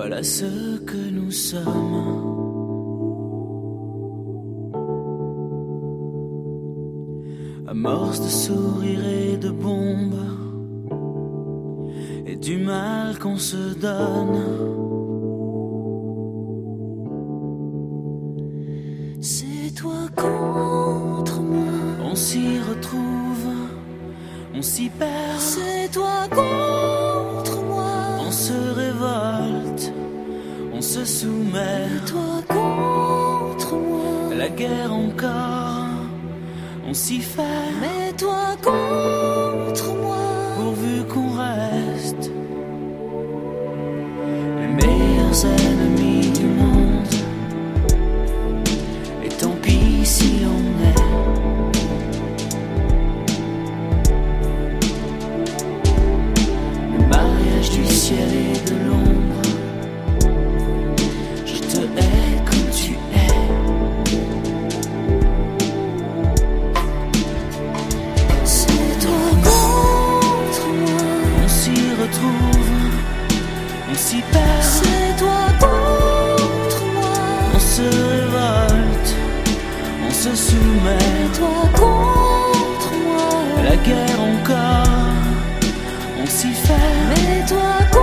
Voilà ce que nous sommes. Amorce de sourires et de bombes, et du mal qu'on se donne. C'est toi contre moi. On s'y retrouve, on s'y perd. C'est toi contre moi. On se révolte, on se soumet. C'est toi contre moi. La guerre encore, on s'y fait. Mais toi contre moi. Pourvu qu'on reste les meilleurs ennemis du monde. Et tant pis si on est le mariage du ciel et de l'ombre. Je te hais comme tu es. C'est toi contre moi. On s'y retrouve, on s'y perd. C'est toi contre moi. On se révolte, on se soumet. Toi contre moi. La guerre encore, on s'y fait. Mais toi contre